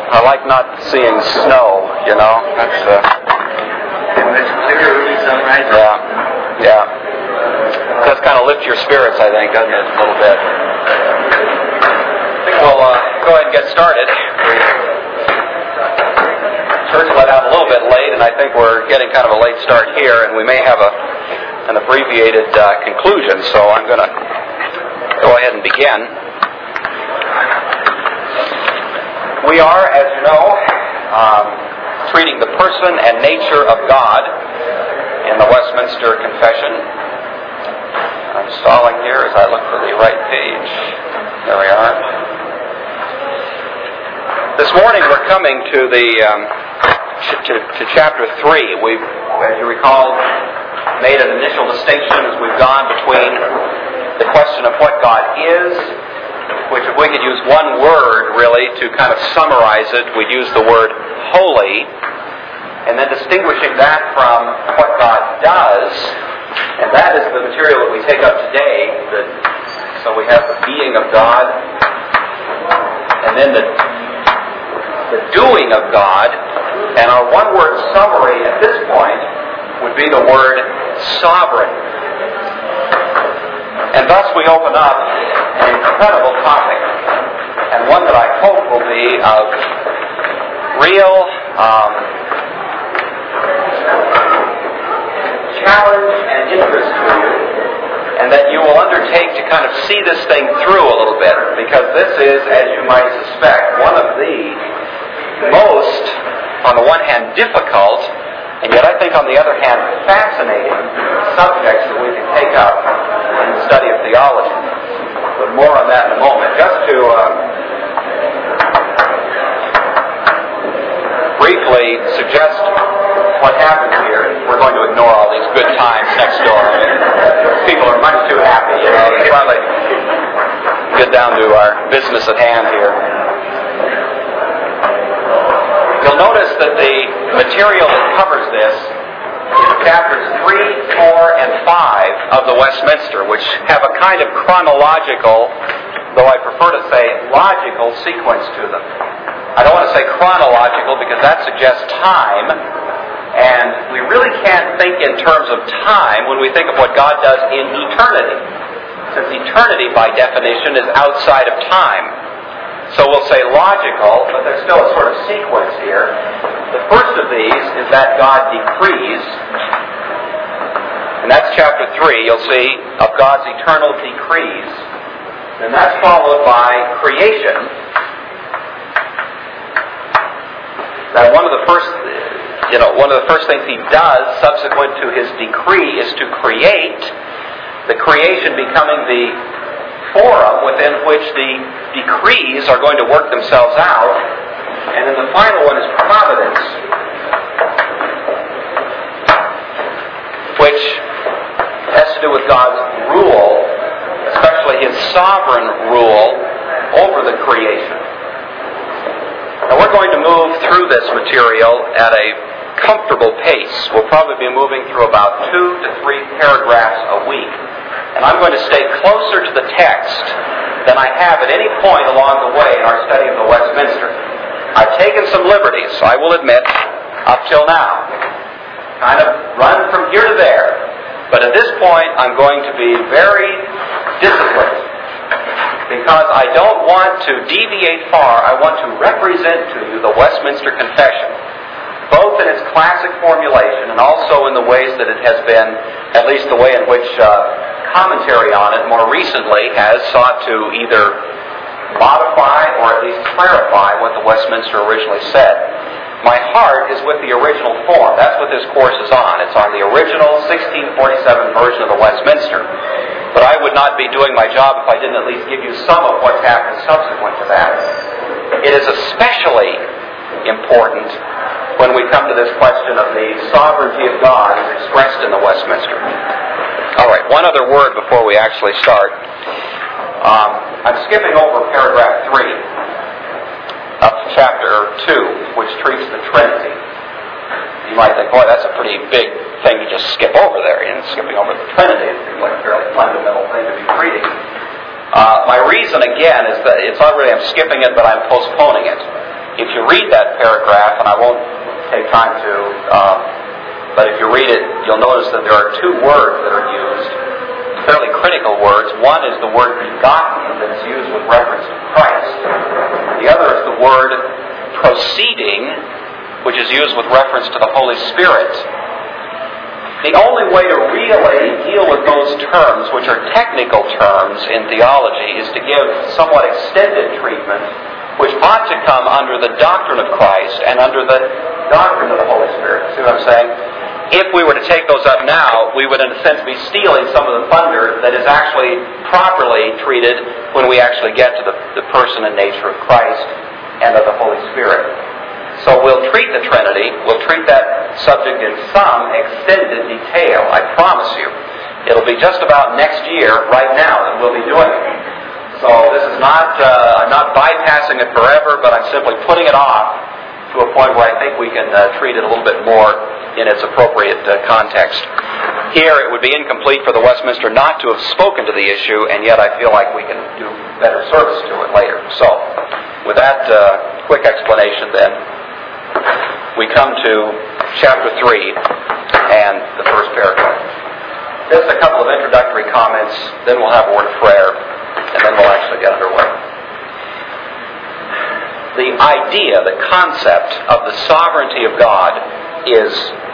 I like not seeing snow, you know. That's and it's clear early sunrise. yeah. Does kind of lift your spirits, I think, doesn't it, a little bit? I think we'll go ahead and get started. Church let out a little bit late, and I think we're getting kind of a late start here, and we may have an abbreviated conclusion, so I'm going to go ahead and begin. We are, as you know, treating the person and nature of God in the Westminster Confession. I'm stalling here as I look for the right page. There we are. This morning we're coming to the to chapter 3. We've, as you recall, made an initial distinction as we've gone between the question of what God is, which if we could use one word really to kind of summarize it, we'd use the word holy, and then distinguishing that from what God does, and that is the material that we take up today. So we have the being of God, and then the doing of God, and our one-word summary at this point would be the word sovereign. And thus we open up an incredible topic, and one that I hope will be of real challenge and interest to you, and that you will undertake to kind of see this thing through a little bit, because this is, as you might suspect, one of the most, on the one hand, difficult, and yet I think on the other hand, fascinating subjects that we can take up in the study of theology. But more on that in a moment. Just to briefly suggest what happens here. We're going to ignore all these good times next door. I mean, people are much too happy, you know. They finally get down to our business at hand here. You'll notice that the material that covers this is chapters 3, 4, and 5 of the Westminster, which have a kind of chronological, though I prefer to say logical, sequence to them. I don't want to say chronological because that suggests time, and we really can't think in terms of time when we think of what God does in eternity, since eternity, by definition, is outside of time. So we'll say logical, but there's still a sort of sequence here. The first of these is that God decrees, and that's chapter 3, you'll see, of God's eternal decrees. And that's followed by creation. That one of the first things he does subsequent to his decree is to create, the creation becoming the forum within which the decrees are going to work themselves out. And then the final one is providence, which has to do with God's rule, especially his sovereign rule over the creation. Now we're going to move through this material at a comfortable pace. We'll probably be moving through about 2 to 3 paragraphs a week. And I'm going to stay closer to the text than I have at any point along the way in our study of the Westminster. I've taken some liberties, I will admit, up till now. Kind of run from here to there. But at this point, I'm going to be very disciplined, because I don't want to deviate far. I want to represent to you the Westminster Confession, both in its classic formulation and also in the ways that it has been, at least the way in which commentary on it more recently has sought to either modify or at least clarify what the Westminster originally said. My heart is with the original form. That's what this course is on. It's on the original 1647 version of the Westminster. But I would not be doing my job if I didn't at least give you some of what's happened subsequent to that. It is especially important when we come to this question of the sovereignty of God as expressed in the Westminster. All right, one other word before we actually start. I'm skipping over paragraph 3 up to chapter 2, which treats the Trinity. You might think, boy, that's a pretty big thing to just skip over there. You know, skipping over the Trinity. It seems like a fairly fundamental thing to be treating. My reason, again, is that it's already, I'm skipping it, but I'm postponing it. if you read that paragraph, and I won't take time to, but if you read it, you'll notice that there are two words that are used, fairly critical words. One is the word begotten that is used with reference to Christ. The other is the word proceeding, which is used with reference to the Holy Spirit. The only way to really deal with those terms, which are technical terms in theology, is to give somewhat extended treatment, which ought to come under the doctrine of Christ and under the doctrine of the Holy Spirit. See what I'm saying? If we were to take those up now, we would in a sense be stealing some of the thunder that is actually properly treated when we actually get to the person and nature of Christ and of the Holy Spirit. So we'll treat the Trinity, we'll treat that subject in some extended detail, I promise you. It'll be just about next year, right now, that we'll be doing it. So this is not, I'm not bypassing it forever, but I'm simply putting it off to a point where I think we can treat it a little bit more in its appropriate context. Here, it would be incomplete for the Westminster not to have spoken to the issue, and yet I feel like we can do better service to it later. So, with that quick explanation then, we come to chapter 3 and the first paragraph. Just a couple of introductory comments, then we'll have a word of prayer, and then we'll actually get underway. The idea, the concept of the sovereignty of God is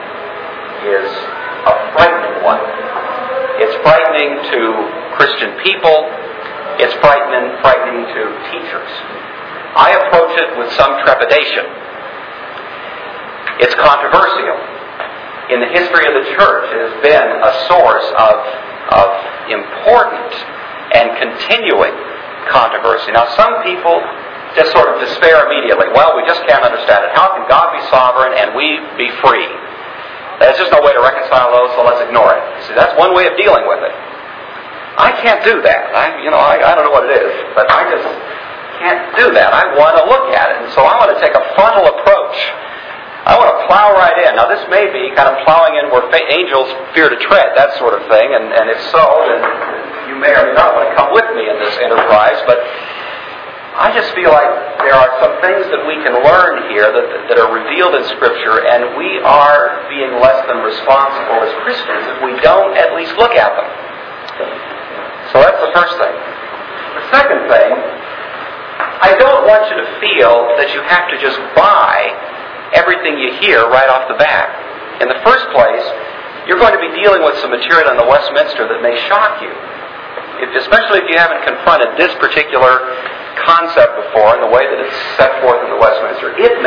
a frightening one. It's frightening to Christian people. It's frightening to teachers. I approach it with some trepidation. It's controversial. In the history of the church, it has been a source of important and continuing controversy. Now, some people just sort of despair immediately. Well, we just can't understand it. How can God be sovereign and we be free? There's just no way to reconcile those, so let's ignore it. See, that's one way of dealing with it. I can't do that. I don't know what it is, but I just can't do that. I want to look at it, and so I want to take a frontal approach. I want to plow right in. Now, this may be kind of plowing in where angels fear to tread, that sort of thing, and if so, then you may or may not want to come with me in this enterprise, but I just feel like there are some things that we can learn here that are revealed in Scripture, and we are being less than responsible as Christians if we don't at least look at them. So that's the first thing. The second thing, I don't want you to feel that you have to just buy everything you hear right off the bat. In the first place, you're going to be dealing with some material in the Westminster that may shock you. Especially if you haven't confronted this particular concept before in the way that it's set forth in the Westminster. It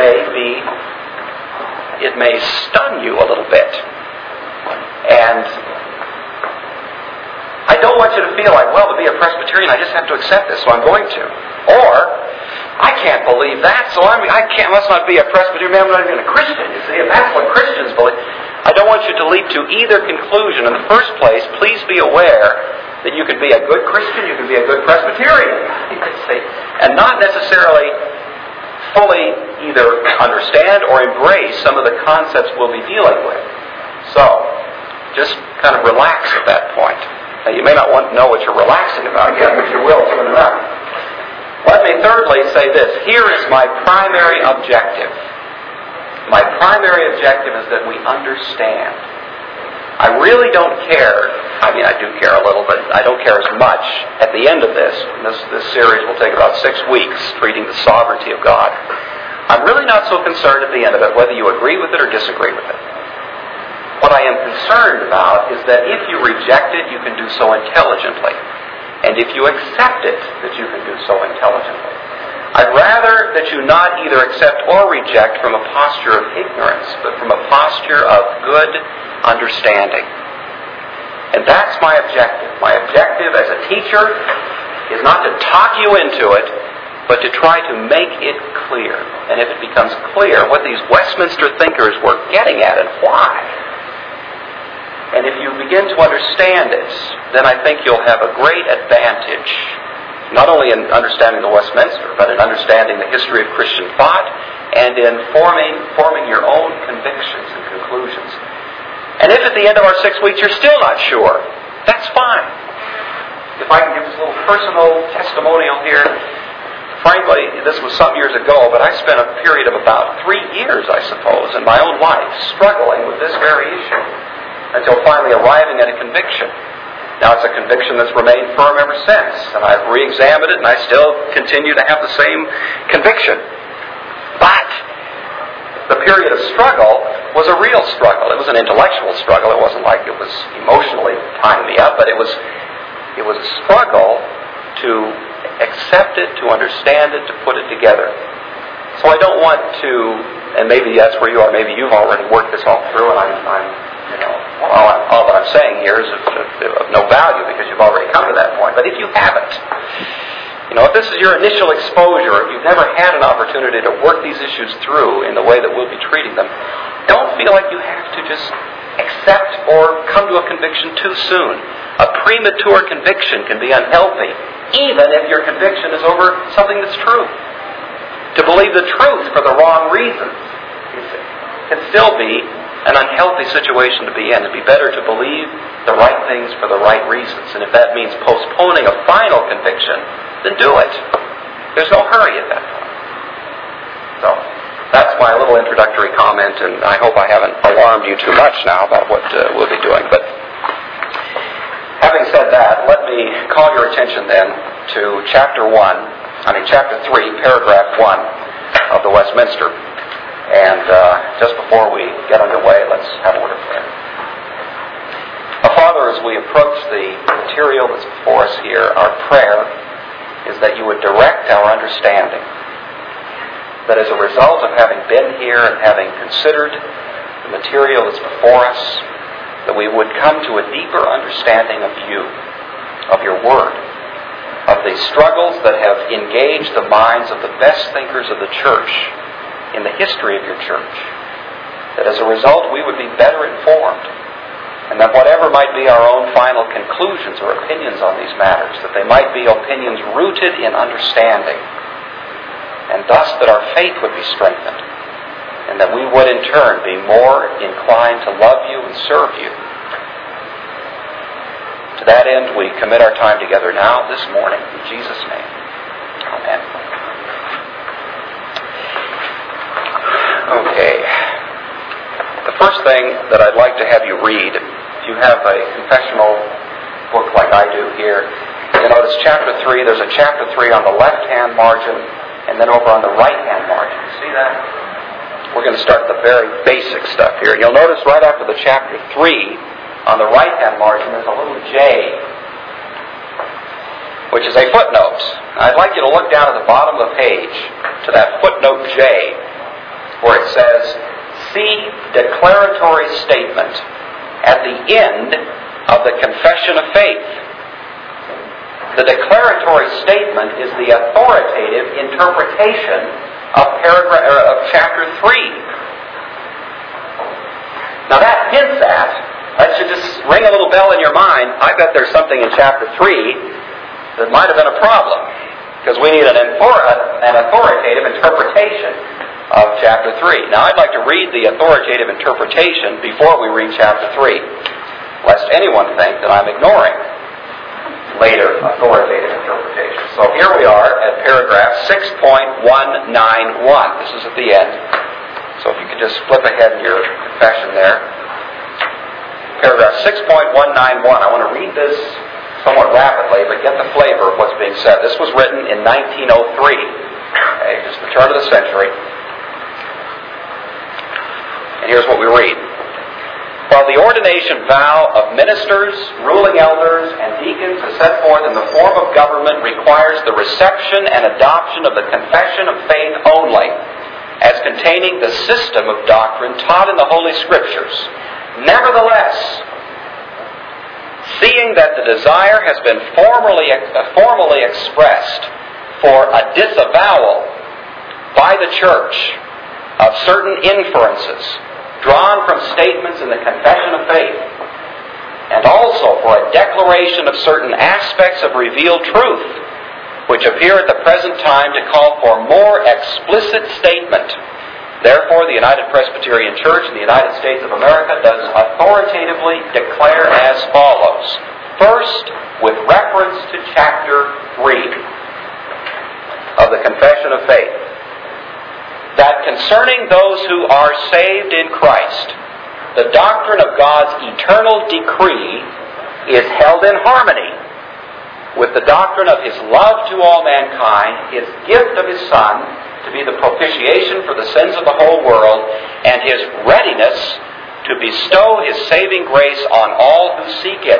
may stun you a little bit. And I don't want you to feel like, well, to be a Presbyterian, I just have to accept this, so I'm going to. Or, I can't believe that, so I must not be a Presbyterian, I'm not even a Christian. You see, if that's what Christians believe. I don't want you to leap to either conclusion. In the first place, please be aware that you can be a good Christian, you can be a good Presbyterian, and not necessarily fully either understand or embrace some of the concepts we'll be dealing with. So, just kind of relax at that point. Now, you may not want to know what you're relaxing about yet, but you will soon enough. Let me thirdly say this. Here is my primary objective. My primary objective is that we understand. I really don't care. I mean, I do care a little, but I don't care as much at the end of this. This series will take about 6 weeks, treating the sovereignty of God. I'm really not so concerned at the end of it whether you agree with it or disagree with it. What I am concerned about is that if you reject it, you can do so intelligently. And if you accept it, that you can do so intelligently. I'd rather that you not either accept or reject from a posture of ignorance, but from a posture of good understanding. And that's my objective. My objective as a teacher is not to talk you into it, but to try to make it clear. And if it becomes clear what these Westminster thinkers were getting at and why, and if you begin to understand it, then I think you'll have a great advantage, not only in understanding the Westminster, but in understanding the history of Christian thought and in forming your own convictions and conclusions. And if at the end of our 6 weeks you're still not sure, that's fine. If I can give this little personal testimonial here, frankly, this was some years ago, but I spent a period of about 3 years, I suppose, in my own life struggling with this very issue until finally arriving at a conviction. Now, it's a conviction that's remained firm ever since, and I've re-examined it, and I still continue to have the same conviction. But the period of struggle was a real struggle. It was an intellectual struggle. It wasn't like it was emotionally tying me up, but it was a struggle to accept it, to understand it, to put it together. So I don't want to, and maybe that's where you are, maybe you've already worked this all through, and all that I'm saying here is of no value because you've already come to that point. But if you haven't, if this is your initial exposure, if you've never had an opportunity to work these issues through in the way that we'll be treating them, don't feel like you have to just accept or come to a conviction too soon. A premature conviction can be unhealthy, even if your conviction is over something that's true. To believe the truth for the wrong reasons can still be an unhealthy situation to be in. It'd be better to believe the right things for the right reasons. And if that means postponing a final conviction, then do it. There's no hurry at that point. So, that's my little introductory comment, and I hope I haven't alarmed you too much now about what we'll be doing. But having said that, let me call your attention then to chapter 3, paragraph 1 of the Westminster. And just before we get underway, let's have a word of prayer. Father, as we approach the material that's before us here, our prayer is that you would direct our understanding. That as a result of having been here and having considered the material that's before us, that we would come to a deeper understanding of you, of your Word, of the struggles that have engaged the minds of the best thinkers of the church in the history of your church. That as a result we would be better informed, and that whatever might be our own final conclusions or opinions on these matters, that they might be opinions rooted in understanding, and thus that our faith would be strengthened, and that we would in turn be more inclined to love you and serve you. To that end, we commit our time together now, this morning, in Jesus' name. Amen. Okay. The first thing that I'd like to have you read, if you have a confessional book like I do here, you notice chapter 3, there's a chapter 3 on the left-hand margin, and then over on the right-hand margin. See that? We're going to start the very basic stuff here. You'll notice right after the chapter 3, on the right-hand margin, there's a little J, which is a footnote. I'd like you to look down at the bottom of the page to that footnote J, where it says, see declaratory statement at the end of the confession of faith. The declaratory statement is the authoritative interpretation of chapter 3. Now that hints at, that should just ring a little bell in your mind, I bet there's something in chapter 3 that might have been a problem, because we need an authoritative interpretation of chapter 3. Now I'd like to read the authoritative interpretation before we read chapter 3, lest anyone think that I'm ignoring later authoritative interpretation. So here we are at paragraph 6.191. This is at the end. So if you could just flip ahead in your confession there. Paragraph 6.191. I want to read this somewhat rapidly, but get the flavor of what's being said. This was written in 1903. Okay, just the turn of the century. And here's what we read. While the ordination vow of ministers, ruling elders, and deacons as set forth in the form of government requires the reception and adoption of the confession of faith only, as containing the system of doctrine taught in the Holy Scriptures. Nevertheless, seeing that the desire has been formally expressed for a disavowal by the Church of certain inferences drawn from statements in the Confession of Faith, and also for a declaration of certain aspects of revealed truth, which appear at the present time to call for more explicit statement. Therefore, the United Presbyterian Church in the United States of America does authoritatively declare as follows. First, with reference to chapter 3. of the confession of faith, that concerning those who are saved in Christ, the doctrine of God's eternal decree is held in harmony with the doctrine of His love to all mankind, His gift of His Son to be the propitiation for the sins of the whole world, and His readiness to bestow His saving grace on all who seek it.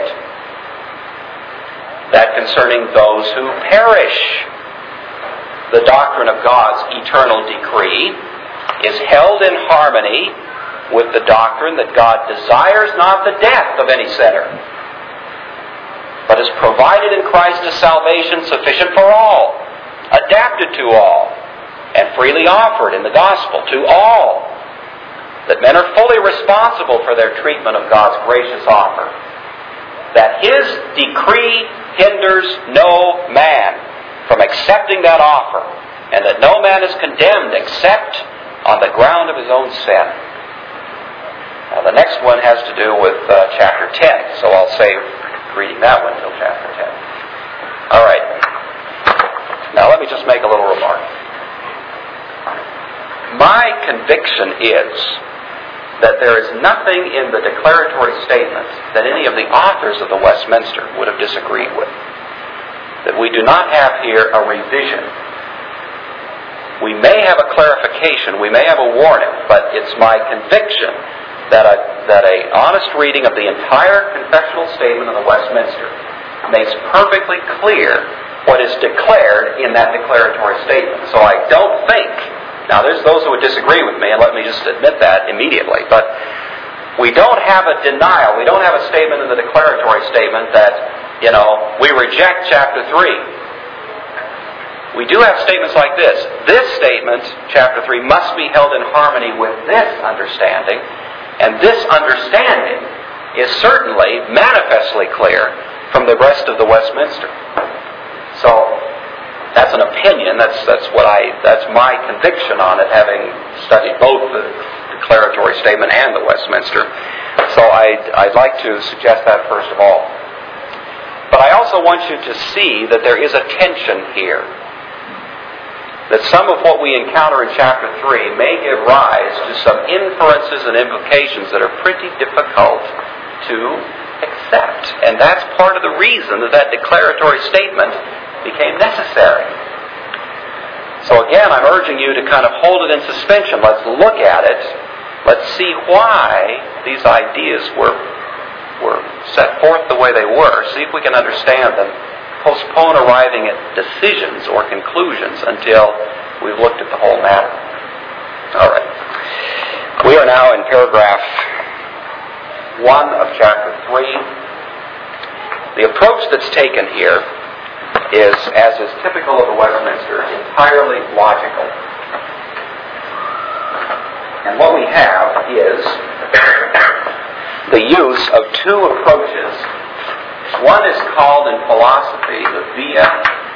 That concerning those who perish, the doctrine of God's eternal decree is held in harmony with the doctrine that God desires not the death of any sinner, but has provided in Christ a salvation sufficient for all, adapted to all, and freely offered in the gospel to all, that men are fully responsible for their treatment of God's gracious offer, that His decree hinders no man from accepting that offer, and that no man is condemned except on the ground of his own sin. Now the next one has to do with chapter 10, so I'll save reading that one until chapter 10. All right. Now let me just make a little remark. My conviction is that there is nothing in the declaratory statement that any of the authors of the Westminster would have disagreed with. That we do not have here a revision. We may have a clarification, we may have a warning, but it's my conviction that a honest reading of the entire confessional statement of the Westminster makes perfectly clear what is declared in that declaratory statement. So I don't think, now there's those who would disagree with me, and let me just admit that immediately, but we don't have a denial, we don't have a statement in the declaratory statement that, we reject chapter 3. We do have statements like this. This statement, chapter 3, must be held in harmony with this understanding, and this understanding is certainly manifestly clear from the rest of the Westminster. So that's an opinion. That's my conviction on it, having studied both the declaratory statement and the Westminster. So I'd like to suggest that first of all. But I also want you to see that there is a tension here. That some of what we encounter in chapter 3 may give rise to some inferences and implications that are pretty difficult to accept. And that's part of the reason that declaratory statement became necessary. So again, I'm urging you to kind of hold it in suspension. Let's look at it. Let's see why these ideas were set forth the way they were. See if we can understand them. Postpone arriving at decisions or conclusions until we've looked at the whole matter. All right. We are now in paragraph 1 of chapter 3. The approach that's taken here is, as is typical of the Westminster, entirely logical. And what we have is the use of two approaches. One is called in philosophy the via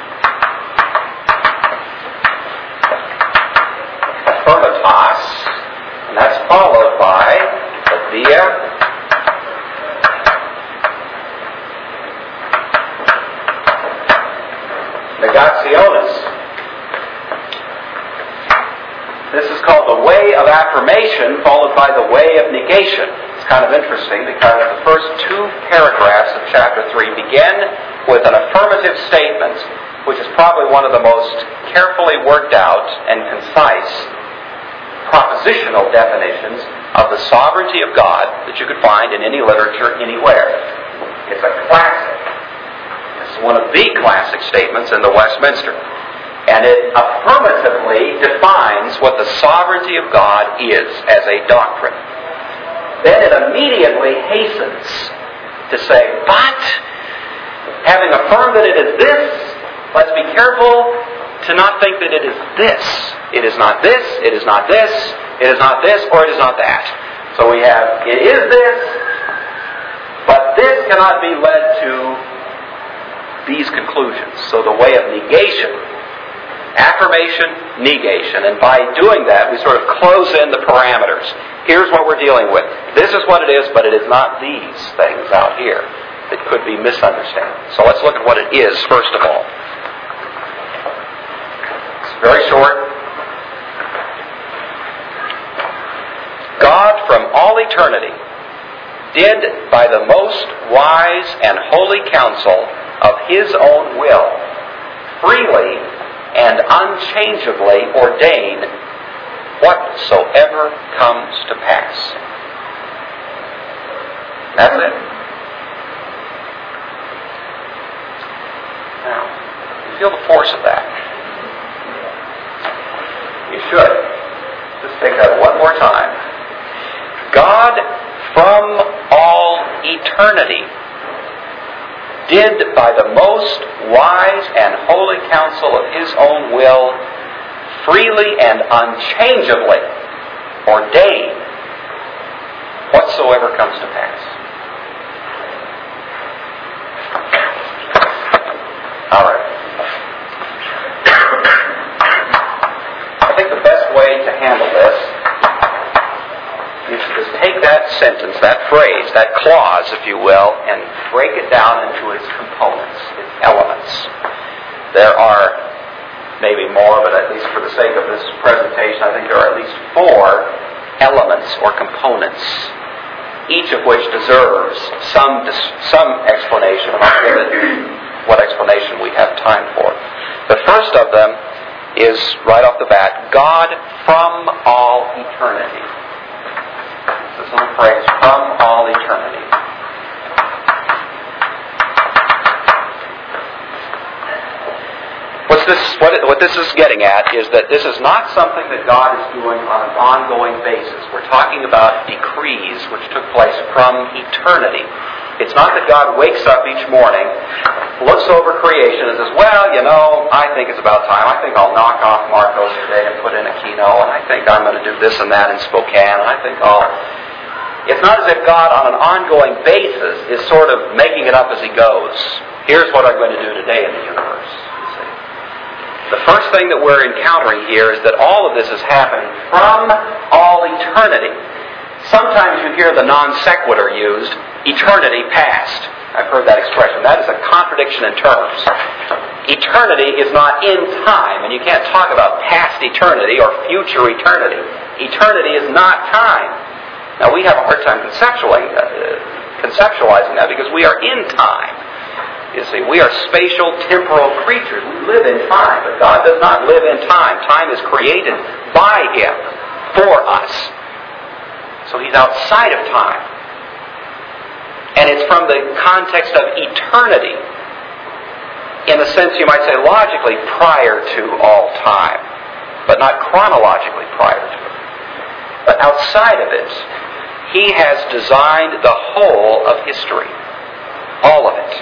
affirmatas, and that's followed by the via negationis. This is called the way of affirmation, followed by the way of negation. It's kind of interesting because the first two paragraphs of chapter 3 begin with an affirmative statement, which is probably one of the most carefully worked out and concise propositional definitions of the sovereignty of God that you could find in any literature anywhere. It's a classic. It's one of the classic statements in the Westminster. And it affirmatively defines what the sovereignty of God is as a doctrine. Then it immediately hastens to say, but having affirmed that it is this, let's be careful to not think that it is this. It is not this, it is not this, it is not this, or it is not that. So we have, it is this, but this cannot be led to these conclusions. So the way of negation, affirmation, negation. And by doing that, we sort of close in the parameters. Here's what we're dealing with. This is what it is, but it is not these things out here that could be misunderstood. So let's look at what it is, first of all. Very short. God from all eternity did by the most wise and holy counsel of His own will freely and unchangeably ordain whatsoever comes to pass. That's it. Now, you feel the force of that? You should. Just take that one more time. God from all eternity did by the most wise and holy counsel of His own will freely and unchangeably ordain whatsoever comes to pass. All right. I think the best way to handle this is to just take that sentence, that phrase, that clause, if you will, and break it down into its components, its elements. There are maybe more, but at least for the sake of this presentation, I think there are at least 4 elements or components, each of which deserves some explanation, and I'll give it what explanation we have time for. The first of them is, right off the bat, God from all eternity. This is the phrase, from all eternity. What this is getting at is that this is not something that God is doing on an ongoing basis. We're talking about decrees which took place from eternity. It's not that God wakes up each morning, looks over creation and says, well, you know, I think it's about time. I think I'll knock off Marcos today and put in Aquino, and I think I'm going to do this and that in Spokane, and I think It's not as if God on an ongoing basis is sort of making it up as He goes. Here's what I'm going to do today in the universe. The first thing that we're encountering here is that all of this is happening from all eternity. Sometimes you hear the non sequitur used, eternity past. I've heard that expression. That is a contradiction in terms. Eternity is not in time, and you can't talk about past eternity or future eternity. Eternity is not time. Now, we have a hard time conceptualizing that because we are in time. You see, we are spatial, temporal creatures. We live in time, but God does not live in time. Time is created by Him, for us. So He's outside of time. And it's from the context of eternity. In a sense, you might say, logically prior to all time, but not chronologically prior to it. But outside of it, He has designed the whole of history. All of it.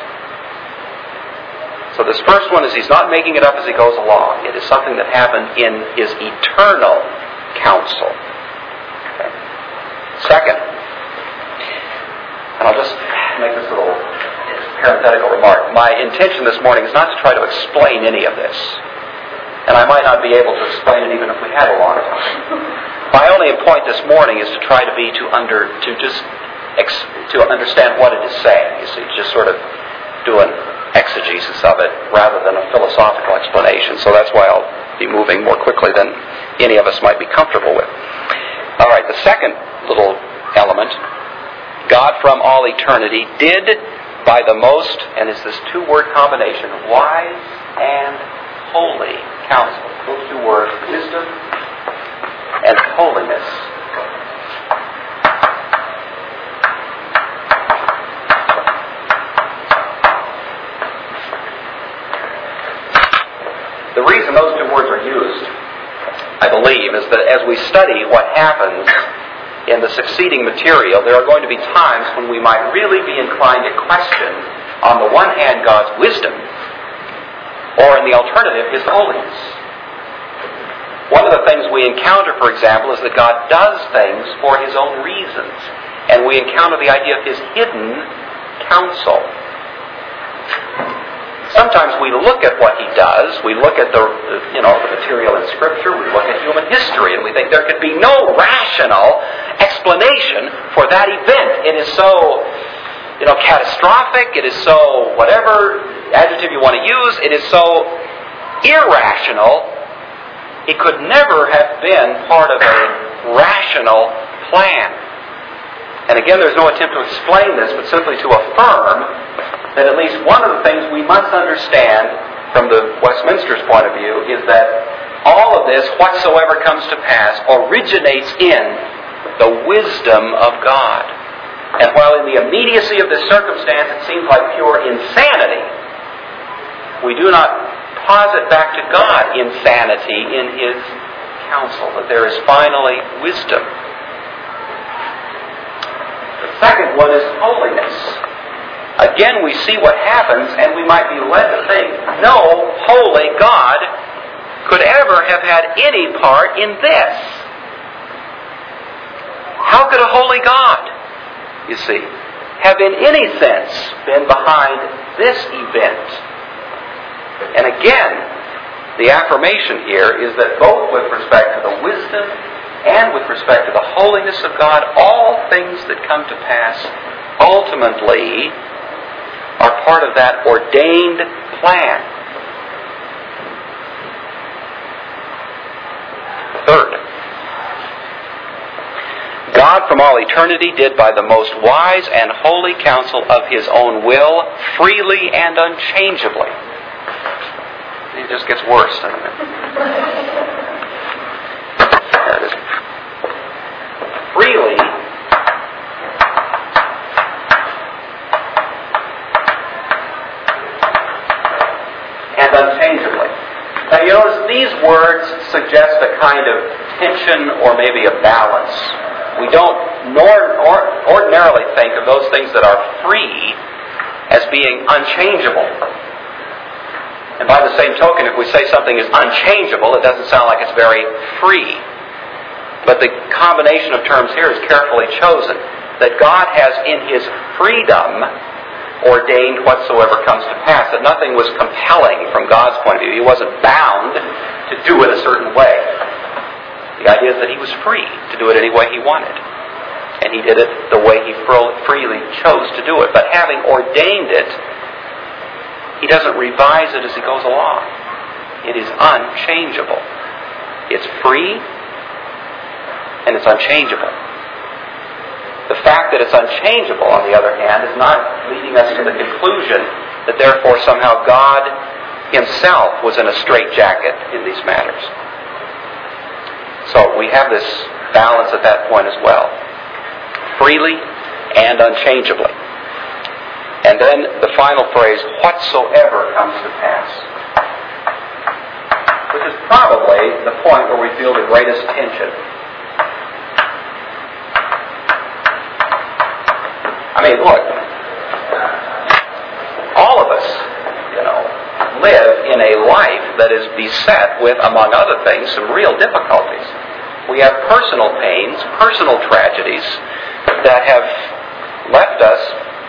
So this first one is He's not making it up as He goes along. It is something that happened in His eternal counsel. Okay. Second, and I'll just make this little parenthetical remark. My intention this morning is not to try to explain any of this. And I might not be able to explain it even if we had a long time. My only point this morning is to try to understand what it is saying. You see, just sort of do an exegesis of it rather than a philosophical explanation. So that's why I'll be moving more quickly than any of us might be comfortable with. All right, the second little element, God from all eternity did by the most, and it's this 2-word combination, wise and holy counsel. Those 2 words, wisdom and holiness. The reason those 2 words are used, I believe, is that as we study what happens in the succeeding material, there are going to be times when we might really be inclined to question, on the one hand, God's wisdom, or in the alternative, His holiness. One of the things we encounter, for example, is that God does things for His own reasons, and we encounter the idea of His hidden counsel. Sometimes we look at what He does, we look at the material in Scripture, we look at human history, and we think there could be no rational explanation for that event. It is so, catastrophic, it is so, whatever adjective you want to use, it is so irrational It could never have been part of a rational plan. And again, there's no attempt to explain this, but simply to affirm that at least one of the things we must understand from the Westminster's point of view is that all of this, whatsoever comes to pass, originates in the wisdom of God. And while in the immediacy of this circumstance it seems like pure insanity, we do not posit back to God insanity in His counsel, that there is finally wisdom. The second one is holiness. Again, we see what happens, and we might be led to think, no holy God could ever have had any part in this. How could a holy God, you see, have in any sense been behind this event? And again, the affirmation here is that both with respect to the wisdom and with respect to the holiness of God, all things that come to pass ultimately are part of that ordained plan. Third, God from all eternity did by the most wise and holy counsel of His own will, freely and unchangeably. It just gets worse, doesn't it? There it is. Freely and unchangeably. Now you notice these words suggest a kind of tension or maybe a balance. We don't ordinarily think of those things that are free as being unchangeable. And by the same token, if we say something is unchangeable, it doesn't sound like it's very free. But the combination of terms here is carefully chosen. That God has in His freedom ordained whatsoever comes to pass. That nothing was compelling from God's point of view. He wasn't bound to do it a certain way. The idea is that He was free to do it any way He wanted. And He did it the way He freely chose to do it. But having ordained it, He doesn't revise it as He goes along. It is unchangeable. It's free and it's unchangeable. The fact that it's unchangeable, on the other hand, is not leading us to the conclusion that therefore somehow God Himself was in a straitjacket in these matters. So we have this balance at that point as well. Freely and unchangeably. And then the final phrase, whatsoever comes to pass. Which is probably the point where we feel the greatest tension. I mean, look, all of us, live in a life that is beset with, among other things, some real difficulties. We have personal pains, personal tragedies that have left us,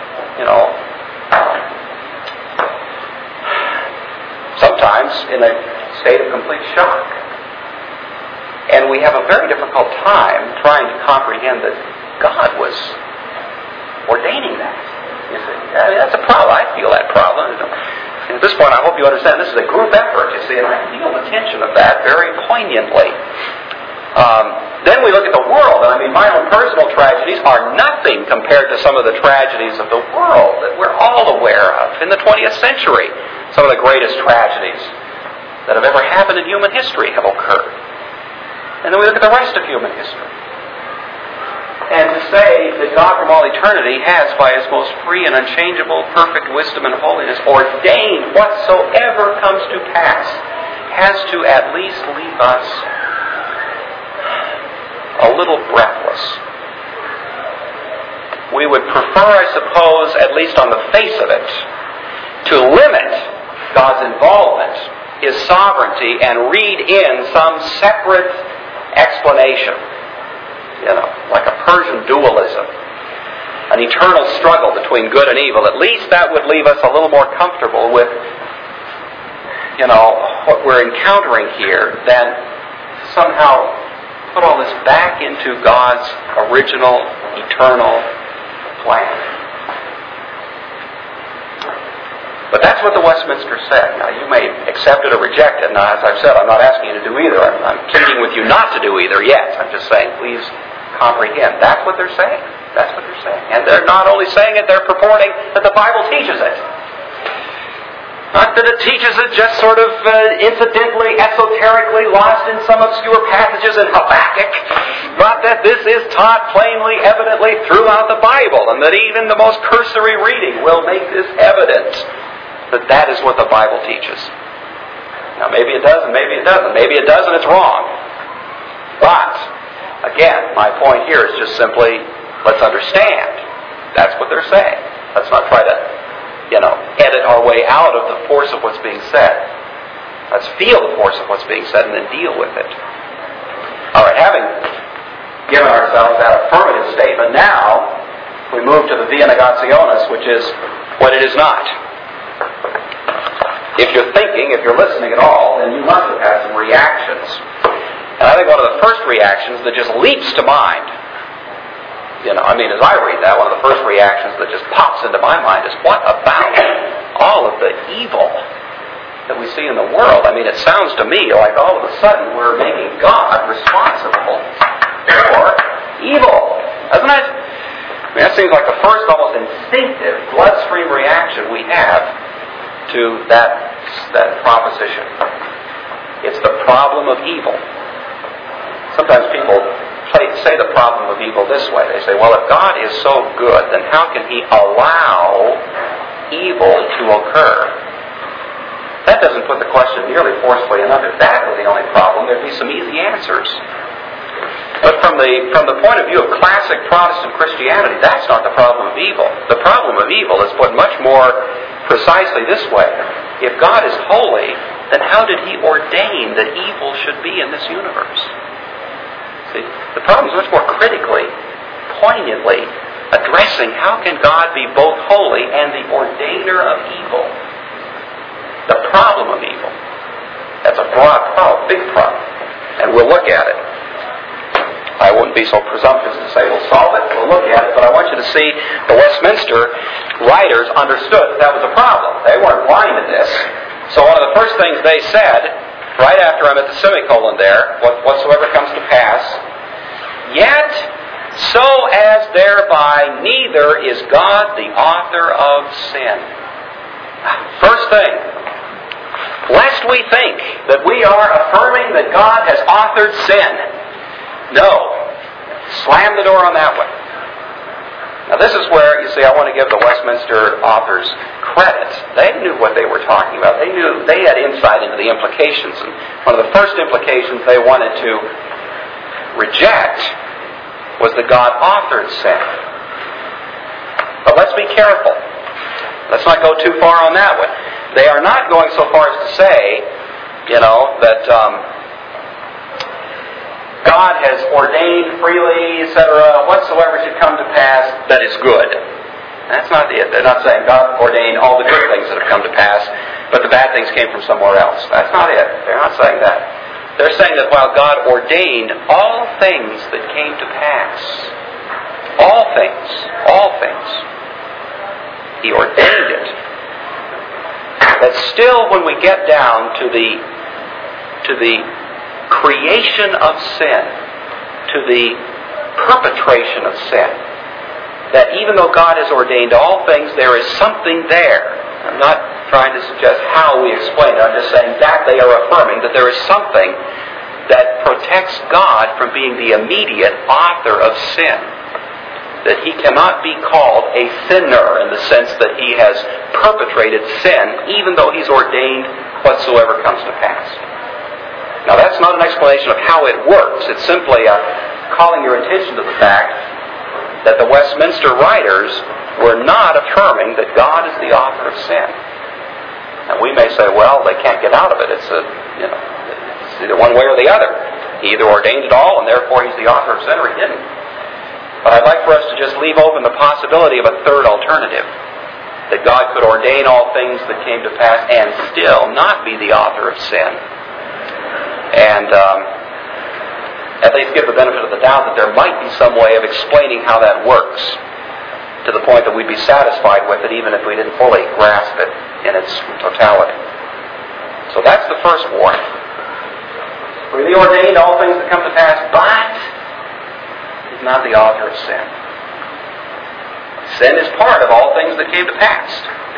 sometimes in a state of complete shock. And we have a very difficult time trying to comprehend that God was ordaining that. You see, that's a problem. I feel that problem. And at this point, I hope you understand this is a group effort, you see, and I feel the tension of that very poignantly. Then we look at the world, and I mean, my own personal tragedies are nothing compared to some of the tragedies of the world that we're all aware of. In the 20th century, some of the greatest tragedies that have ever happened in human history have occurred. And then we look at the rest of human history. And to say that God from all eternity has, by His most free and unchangeable, perfect wisdom and holiness, ordained whatsoever comes to pass, has to at least leave us a little breathless. We would prefer, I suppose, at least on the face of it, to limit God's involvement, His sovereignty, and read in some separate explanation. Like a Persian dualism. An eternal struggle between good and evil. At least that would leave us a little more comfortable with, what we're encountering here than somehow put all this back into God's original, eternal plan. But that's what the Westminster said. Now, you may accept it or reject it. Now, as I've said, I'm not asking you to do either. I'm pleading with you not to do either yet. I'm just saying, please comprehend. That's what they're saying. That's what they're saying. And they're not only saying it, they're purporting that the Bible teaches it. Not that it teaches it just sort of incidentally, esoterically, lost in some obscure passages in Habakkuk, but that this is taught plainly, evidently throughout the Bible, and that even the most cursory reading will make this evident. That is what the Bible teaches. Now, maybe it does and maybe it doesn't. Maybe it does and it's wrong. But, again, my point here is just simply, let's understand. That's what they're saying. Let's not try to, edit our way out of the force of what's being said. Let's feel the force of what's being said and then deal with it. All right, having given ourselves that affirmative statement, now we move to the via negationis, which is what it is not. If you're thinking, if you're listening at all, then you must have had some reactions. And I think one of the first reactions that just leaps to mind, as I read that, one of the first reactions that just pops into my mind is, what about all of the evil that we see in the world? It sounds to me like all of a sudden we're making God responsible for evil, doesn't it? That seems like the first almost instinctive bloodstream reaction we have to that proposition. It's the problem of evil. Sometimes people say the problem of evil this way. They say, well, if God is so good, then how can He allow evil to occur? That doesn't put the question nearly forcefully enough. If that were the only problem, there'd be some easy answers. But from the point of view of classic Protestant Christianity, that's not the problem of evil. The problem of evil is put much more precisely this way. If God is holy, then how did He ordain that evil should be in this universe? See, the problem is much more critically, poignantly addressing how can God be both holy and the ordainer of evil. The problem of evil. That's a broad problem, big problem. And we'll look at it. I wouldn't be so presumptuous to say we'll solve it. We'll look at it. But I want you to see the Westminster writers understood that was a problem. They weren't blind to this. So one of the first things they said, right after I'm at the semicolon there, whatsoever comes to pass, yet so as thereby neither is God the author of sin. First thing, lest we think that we are affirming that God has authored sin. No. Slam the door on that one. Now this is where, you see, I want to give the Westminster authors credit. They knew what they were talking about. They knew, they had insight into the implications. And one of the first implications they wanted to reject was that God authored sin. But let's be careful. Let's not go too far on that one. They are not going so far as to say, that God has ordained freely, etc., whatsoever should come to pass that is good. That's not it. They're not saying God ordained all the good things that have come to pass, but the bad things came from somewhere else. That's not it. They're not saying that. They're saying that while God ordained all things that came to pass, all things, He ordained it. That still, when we get down to the creation of sin, to the perpetration of sin, that even though God has ordained all things, there is something there. I'm not trying to suggest how we explain it. I'm just saying that they are affirming that there is something that protects God from being the immediate author of sin. That He cannot be called a sinner in the sense that He has perpetrated sin, even though He's ordained whatsoever comes to pass. Now that's not an explanation of how it works. It's simply calling your attention to the fact that the Westminster writers were not affirming that God is the author of sin. And we may say, well, they can't get out of it. It's either one way or the other. He either ordained it all, and therefore He's the author of sin, or He didn't. But I'd like for us to just leave open the possibility of a third alternative. That God could ordain all things that came to pass and still not be the author of sin. And at least give the benefit of the doubt that there might be some way of explaining how that works. to the point that we'd be satisfied with it even if we didn't fully grasp it in its totality. So that's the first warning. Freely ordained all things that come to pass, but He's not the author of sin. Sin is part of all things that came to pass.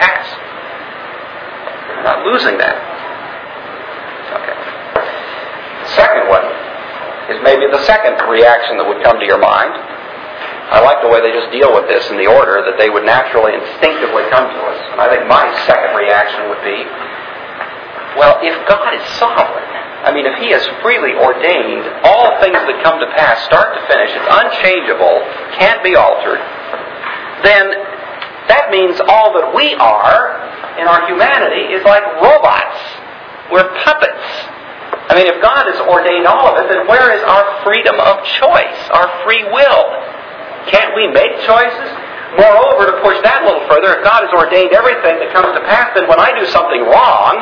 We're not losing that. Okay. The second one is maybe the second reaction that would come to your mind. I like the way they just deal with this in the order that they would naturally, instinctively come to us. And I think my second reaction would be, well, if God is sovereign, I mean, if He has freely ordained all things that come to pass, start to finish, it's unchangeable, can't be altered, then that means all that we are in our humanity is like robots. We're puppets. I mean, if God has ordained all of it, then where is our freedom of choice, our free will? Can't we make choices? Moreover, to push that a little further, if God has ordained everything that comes to pass, then when I do something wrong,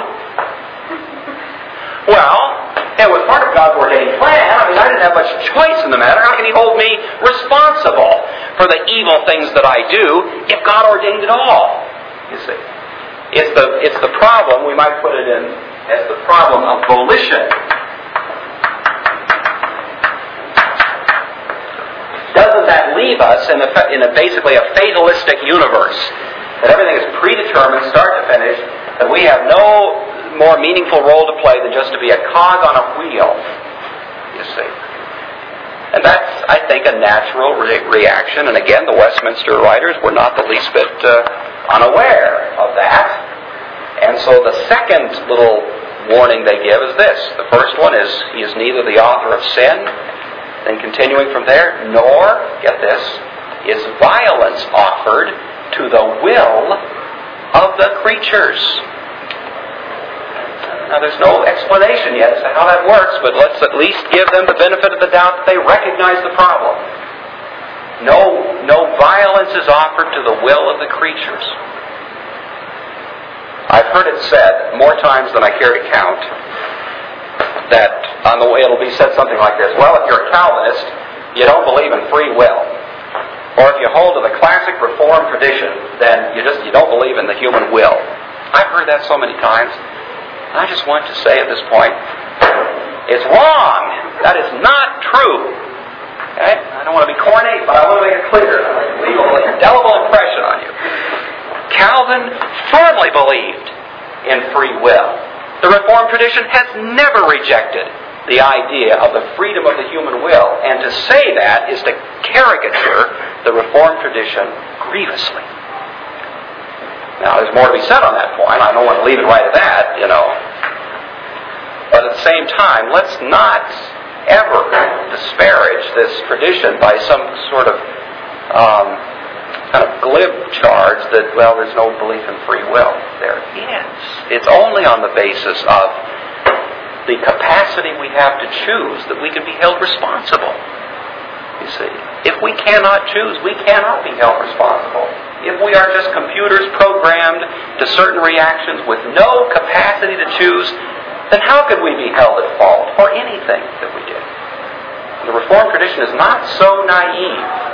well, it was part of God's ordained plan. I mean, I didn't have much choice in the matter. How can He hold me responsible for the evil things that I do if God ordained it all? You see, it's the problem. We might put it in as the problem of volition. Doesn't that leave us in basically a fatalistic universe? That everything is predetermined, start to finish, that we have no more meaningful role to play than just to be a cog on a wheel, you see. And that's, I think, a natural reaction. And again, the Westminster writers were not the least bit unaware of that. And so the second little warning they give is this. The first one is, He is neither the author of sin. Then continuing from there, nor, get this, is violence offered to the will of the creatures. Now, there's no explanation yet as to how that works, but let's at least give them the benefit of the doubt that they recognize the problem. No violence is offered to the will of the creatures. I've heard it said more times than I care to count that on the way it'll be said something like this: well, if you're a Calvinist, you don't believe in free will. Or if you hold to the classic Reformed tradition, then you don't believe in the human will. I've heard that so many times. I just want to say at this point, it's wrong. That is not true. Okay? I don't want to be corny, but I want to make it clear. I want to leave an indelible impression on you. Calvin firmly believed in free will. The Reformed tradition has never rejected the idea of the freedom of the human will, and to say that is to caricature the Reformed tradition grievously. Now, there's more to be said on that point. I don't want to leave it right at that, But at the same time, let's not ever disparage this tradition by some sort of kind of glib charge that, well, there's no belief in free will. There is. It's only on the basis of the capacity we have to choose that we can be held responsible. You see, if we cannot choose, we cannot be held responsible. If we are just computers programmed to certain reactions with no capacity to choose, then how could we be held at fault for anything that we did? The Reformed tradition is not so naive.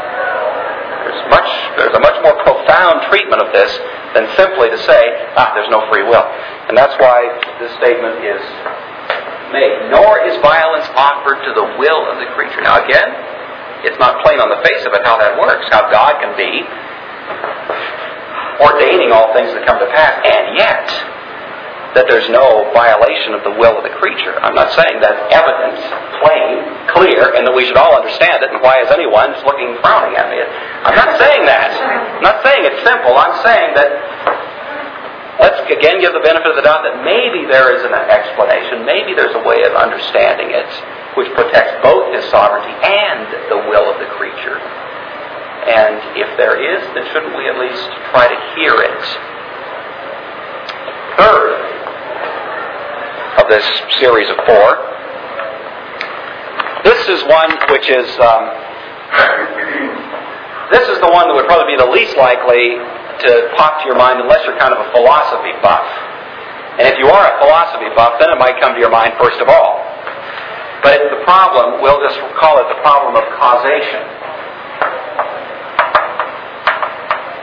There's a much more profound treatment of this than simply to say, there's no free will. And that's why this statement is made. Nor is violence offered to the will of the creature. Now again, it's not plain on the face of it how that works, how God can be ordaining all things that come to pass, and yet that there's no violation of the will of the creature. I'm not saying that's evidence, plain, clear, and that we should all understand it, and why is anyone looking frowning at me? I'm not saying that. I'm not saying it's simple. I'm saying that let's again give the benefit of the doubt that maybe there is an explanation, maybe there's a way of understanding it which protects both His sovereignty and the will of the creature. And if there is, then shouldn't we at least try to hear it? Third of this series of 4. This is one which is this is the one that would probably be the least likely to pop to your mind unless you're kind of a philosophy buff. And if you are a philosophy buff, then it might come to your mind first of all. But it's the problem, we'll just call it the problem of causation.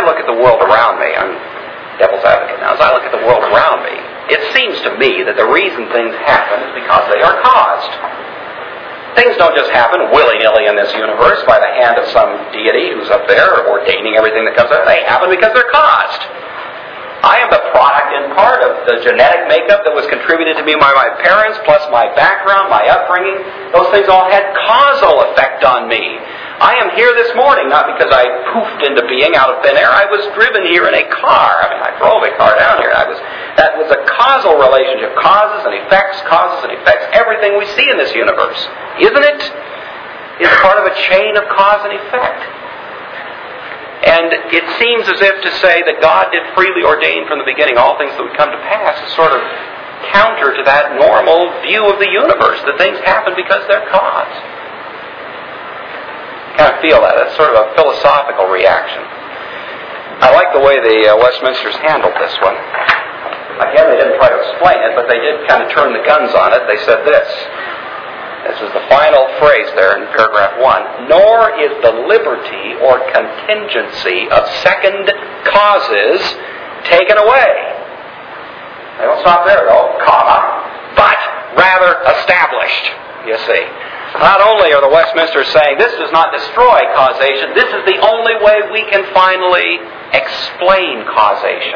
I look at the world around me, I'm devil's advocate now, as I look at the world around me, it seems to me that the reason things happen is because they are caused. Things don't just happen willy-nilly in this universe by the hand of some deity who's up there ordaining everything that comes out. They happen because they're caused. I am the product in part of the genetic makeup that was contributed to me by my parents, plus my background, my upbringing. Those things all had causal effect on me. I am here this morning not because I poofed into being out of thin air. I was driven here in a car. I drove a car down here. That was a causal relationship. Causes and effects, everything we see in this universe. Isn't it? It's part of a chain of cause and effect. And it seems as if to say that God did freely ordain from the beginning all things that would come to pass is sort of counter to that normal view of the universe, that things happen because they're caused. Kind of feel that. It's sort of a philosophical reaction. I like the way the Westminsters handled this one. Again, they didn't try to explain it, but they did kind of turn the guns on it. They said this. This is the final phrase there in paragraph 1. Nor is the liberty or contingency of second causes taken away. They don't stop there, though, comma, but rather established, you see. Not only are the Westminsters saying this does not destroy causation, this is the only way we can finally explain causation.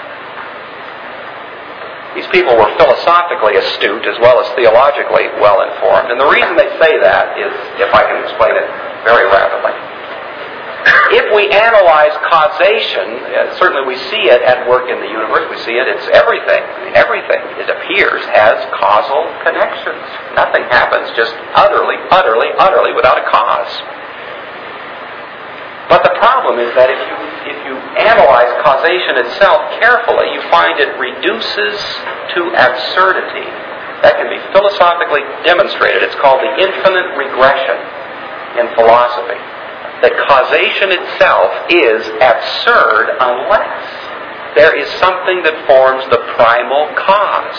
These people were philosophically astute as well as theologically well informed. And the reason they say that is, if I can explain it very rapidly. If we analyze causation, certainly we see it at work in the universe. We see it, it's everything. Everything, it appears, has causal connections. Nothing happens just utterly without a cause. But the problem is that if you analyze causation itself carefully, you find it reduces to absurdity. That can be philosophically demonstrated. It's called the infinite regression in philosophy. That causation itself is absurd unless there is something that forms the primal cause.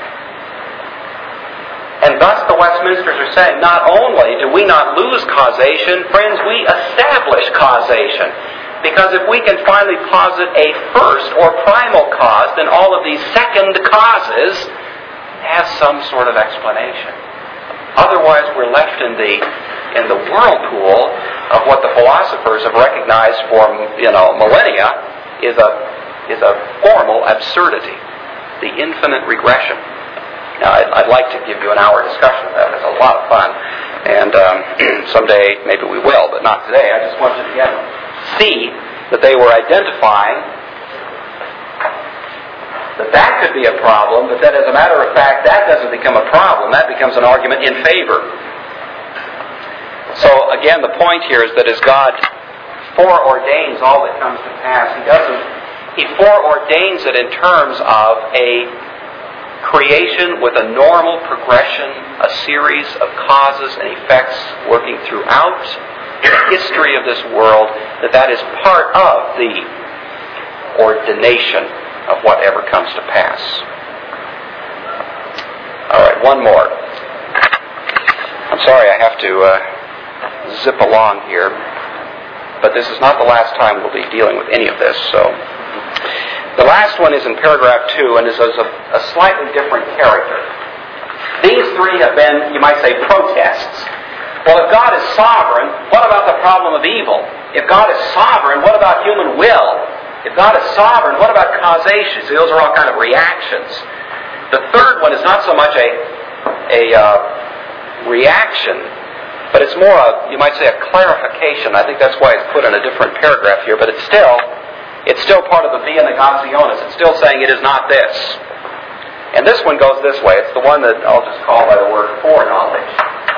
And thus the Westminsters are saying, not only do we not lose causation, friends, we establish causation. Because if we can finally posit a first or primal cause, then all of these second causes have some sort of explanation. Otherwise, we're left in the whirlpool of what the philosophers have recognized for millennia is a formal absurdity, the infinite regression. Now, I'd like to give you an hour discussion of that. It's a lot of fun, and someday maybe we will, but not today. I just want you to see that they were identifying that could be a problem, but that as a matter of fact, that doesn't become a problem. That becomes an argument in favor. So again, the point here is that as God foreordains all that comes to pass, He foreordains it in terms of a creation with a normal progression, a series of causes and effects working throughout the history of this world, that is part of the ordination of whatever comes to pass. All right, one more. I'm sorry I have to zip along here, but this is not the last time we'll be dealing with any of this. So, the last one is in paragraph 2 and is of a slightly different character. These three have been, you might say, protests. Well, if God is sovereign, what about the problem of evil? If God is sovereign, what about human will? If God is sovereign, what about causation? See, those are all kind of reactions. The third one is not so much a reaction, but it's more you might say, a clarification. I think that's why it's put in a different paragraph here, but it's still part of the via negationis. It's still saying it is not this. And this one goes this way. It's the one that I'll just call by the word foreknowledge.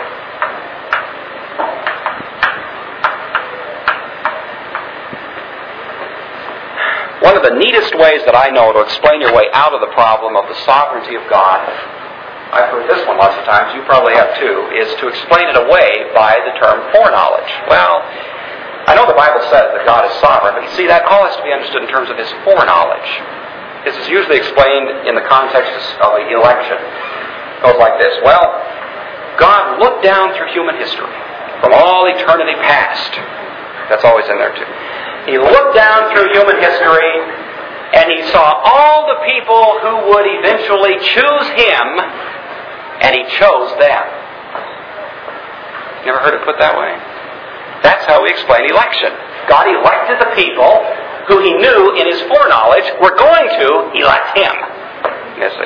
One of the neatest ways that I know to explain your way out of the problem of the sovereignty of God, I've heard this one lots of times, you probably have too, is to explain it away by the term foreknowledge. Well, I know the Bible says that God is sovereign, but you see, that all has to be understood in terms of His foreknowledge. This is usually explained in the context of the election. It goes like this. Well, God looked down through human history from all eternity past. That's always in there too. He looked down through human history, and he saw all the people who would eventually choose him, and he chose them. Never heard it put that way? That's how we explain election. God elected the people who he knew in his foreknowledge were going to elect him. You see?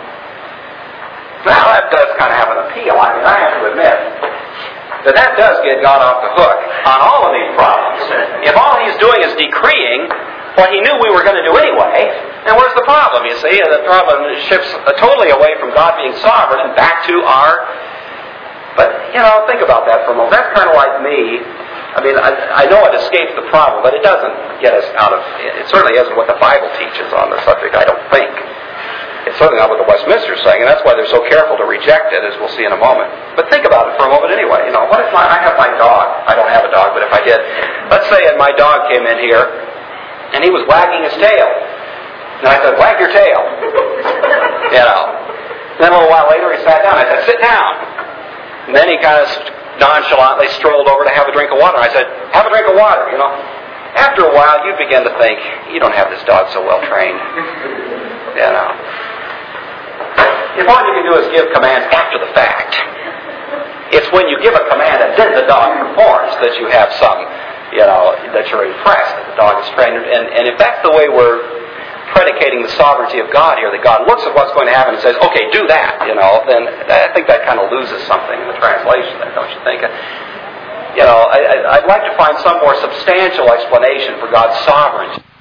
Now that does kind of have an appeal. I mean, I have to admit that does get God off the hook on all of these problems. If all he's doing is decreeing what he knew we were going to do anyway, then where's the problem, you see? The problem shifts totally away from God being sovereign and back to our... But, think about that for a moment. That's kind of like me. I mean, I know it escapes the problem, but it doesn't get us out of... It certainly isn't what the Bible teaches on the subject, I don't think. It's certainly not what the Westminster's saying, and that's why they're so careful to reject it, as we'll see in a moment. But think about it for a moment anyway. What if I have my dog? I don't have a dog, but if I did. Let's say my dog came in here, and he was wagging his tail. And I said, wag your tail. Then a little while later he sat down. I said, sit down. And then he kind of nonchalantly strolled over to have a drink of water. I said, have a drink of water, After a while, you begin to think, you don't have this dog so well trained. If all you can do is give commands after the fact, it's when you give a command and then the dog performs that you have some, that you're impressed that the dog is trained. And if that's the way we're predicating the sovereignty of God here, that God looks at what's going to happen and says, okay, do that, then I think that kind of loses something in the translation there, don't you think? I'd like to find some more substantial explanation for God's sovereignty.